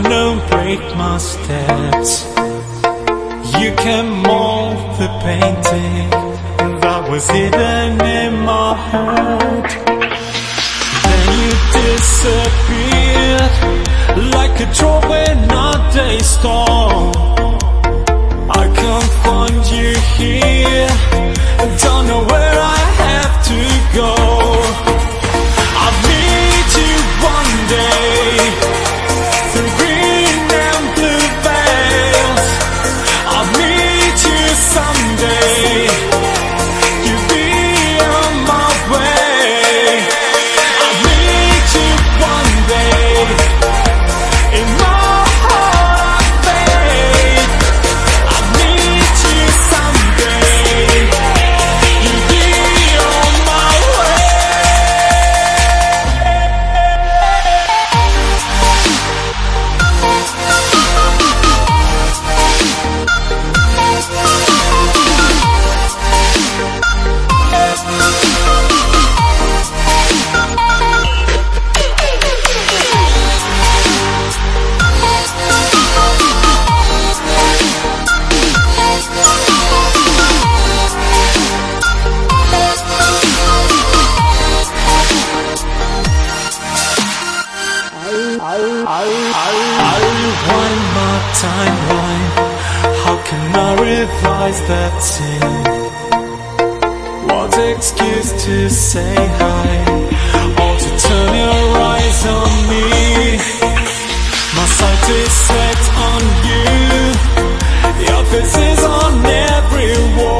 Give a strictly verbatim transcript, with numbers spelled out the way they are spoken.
no break my steps. You can mold the painting that was hidden in my heart. Then you disappeared like a drawing a daystorm. I can't find you here, don't know where I have to go. I'll meet you one day through green and blue veils. I'll meet you someday, you'll be on my way. I'll meet you one day in my heart of faith. I'll meet you someday, you'll be on my way. I rewind my timeline. How can I revise that sin? What excuse to say hi, or to turn your eyes on me? My sight is set on you, your face is on every wall.